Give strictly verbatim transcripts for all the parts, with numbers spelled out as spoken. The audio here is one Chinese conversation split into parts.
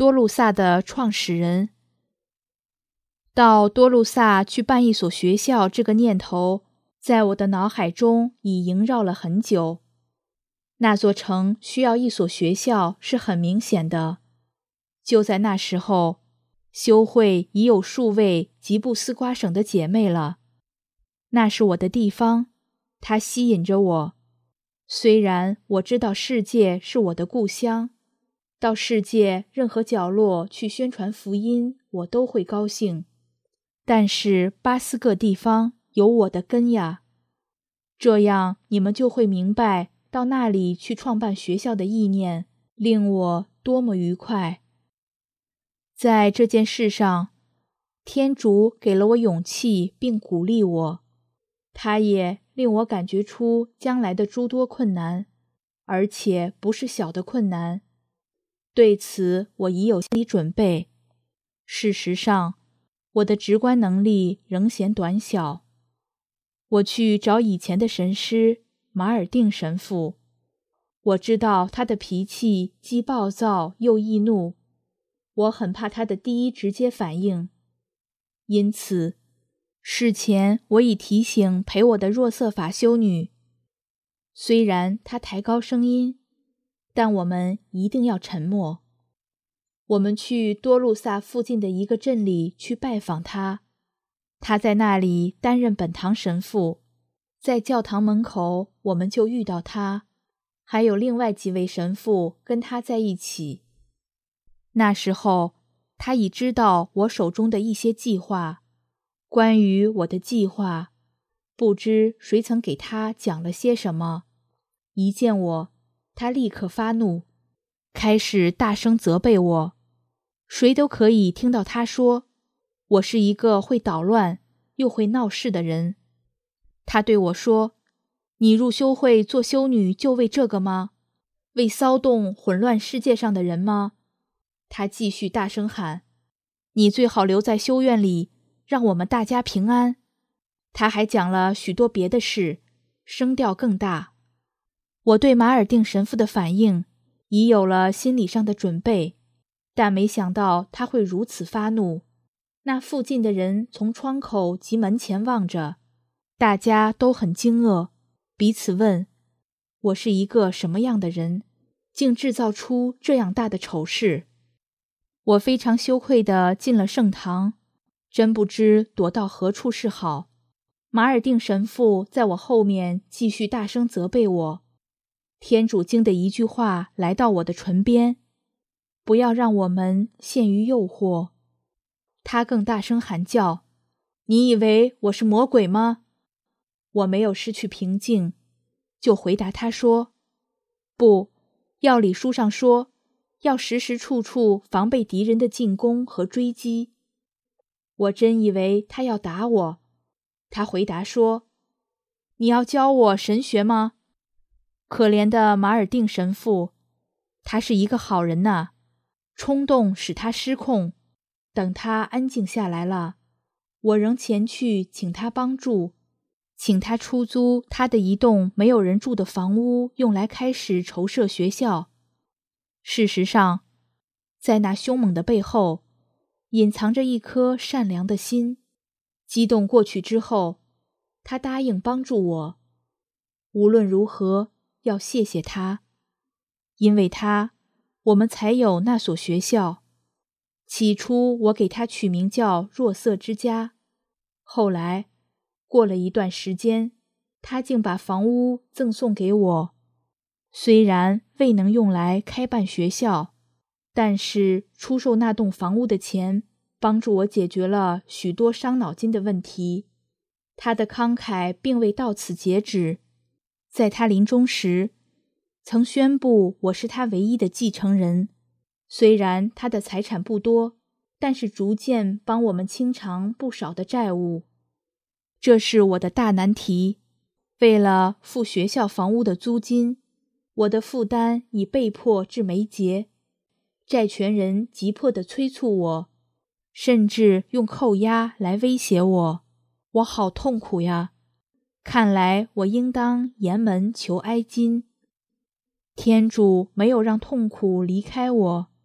多路萨的创始人。到多路萨去办一所学校这个念头，在我的脑海中已萦绕了很久。那座城需要一所学校是很明显的。就在那时候，修会已有数位吉布斯瓜省的姐妹了。那是我的地方，它吸引着我。虽然我知道世界是我的故乡，到世界任何角落去宣传福音，我都会高兴。但是巴斯各地方有我的根呀。这样你们就会明白到那里去创办学校的意念令我多么愉快。在这件事上，天主给了我勇气并鼓励我，他也令我感觉出将来的诸多困难，而且不是小的困难。对此我已有心理准备。事实上，我的直观能力仍显短小。我去找以前的神师马尔定神父，我知道他的脾气既暴躁又易怒，我很怕他的第一直接反应。因此，事前我已提醒陪我的若瑟法修女，虽然她抬高声音，但我们一定要沉默。我们去多路萨附近的一个镇里去拜访他，他在那里担任本堂神父。在教堂门口，我们就遇到他，还有另外几位神父跟他在一起。那时候，他已知道我手中的一些计划。关于我的计划，不知谁曾给他讲了些什么。一见我，他立刻发怒，开始大声责备我。谁都可以听到他说，我是一个会捣乱又会闹事的人。他对我说，你入修会做修女就为这个吗？为骚动混乱世界上的人吗？他继续大声喊，你最好留在修院里，让我们大家平安。他还讲了许多别的事，声调更大。我对马尔定神父的反应已有了心理上的准备，但没想到他会如此发怒。那附近的人从窗口及门前望着，大家都很惊愕，彼此问，我是一个什么样的人，竟制造出这样大的丑事。我非常羞愧地进了圣堂，真不知躲到何处是好。马尔定神父在我后面继续大声责备我。天主经的一句话来到我的唇边，不要让我们陷于诱惑。他更大声喊叫，你以为我是魔鬼吗？我没有失去平静，就回答他说，不，要理书上说，要时时处处防备敌人的进攻和追击。我真以为他要打我。他回答说，你要教我神学吗？可怜的马尔定神父，他是一个好人呐，冲动使他失控。等他安静下来了，我仍前去请他帮助，请他出租他的一栋没有人住的房屋，用来开始筹设学校。事实上，在那凶猛的背后，隐藏着一颗善良的心。激动过去之后，他答应帮助我。无论如何，要谢谢他，因为他，我们才有那所学校。起初我给他取名叫若瑟之家，后来过了一段时间，他竟把房屋赠送给我。虽然未能用来开办学校，但是出售那栋房屋的钱帮助我解决了许多伤脑筋的问题。他的慷慨并未到此截止，在他临终时曾宣布我是他唯一的继承人。虽然他的财产不多，但是逐渐帮我们清偿不少的债务。这是我的大难题。为了付学校房屋的租金，我的负担已被迫至眉睫。债权人急迫地催促我，甚至用扣押来威胁我。我好痛苦呀！看来我应当沿门求哀金。天主没有让痛苦离开我，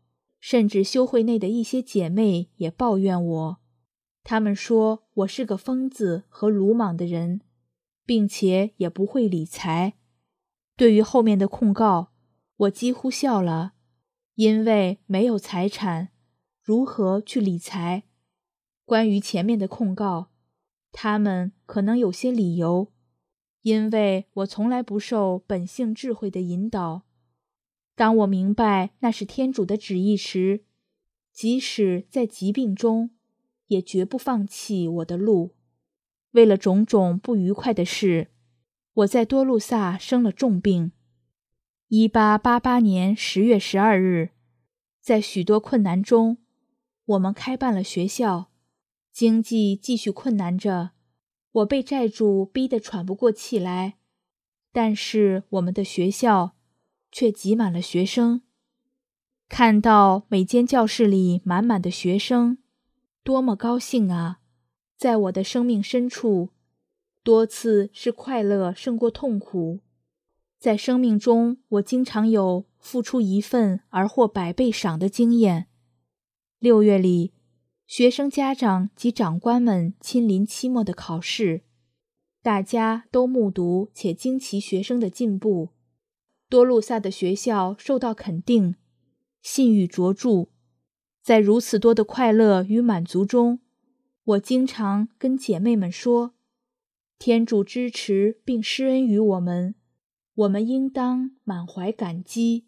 甚至修会内的一些姐妹也抱怨我，她们说我是个疯子和鲁莽的人，并且也不会理财。对于后面的控告，我几乎笑了，因为没有财产，如何去理财？关于前面的控告，他们可能有些理由，因为我从来不受本性智慧的引导。当我明白那是天主的旨意时，即使在疾病中，也绝不放弃我的路。为了种种不愉快的事，我在多路萨生了重病。一八八八年十月十二日，在许多困难中，我们开办了学校，经济继续困难着，我被债主逼得喘不过气来，但是我们的学校却挤满了学生。看到每间教室里满满的学生，多么高兴啊！在我的生命深处，多次是快乐胜过痛苦。在生命中，我经常有付出一份而获百倍赏的经验。六月里，学生家长及长官们亲临期末的考试，大家都目睹且惊奇学生的进步。多路萨的学校受到肯定，信誉卓著。在如此多的快乐与满足中，我经常跟姐妹们说，天主支持并施恩于我们，我们应当满怀感激。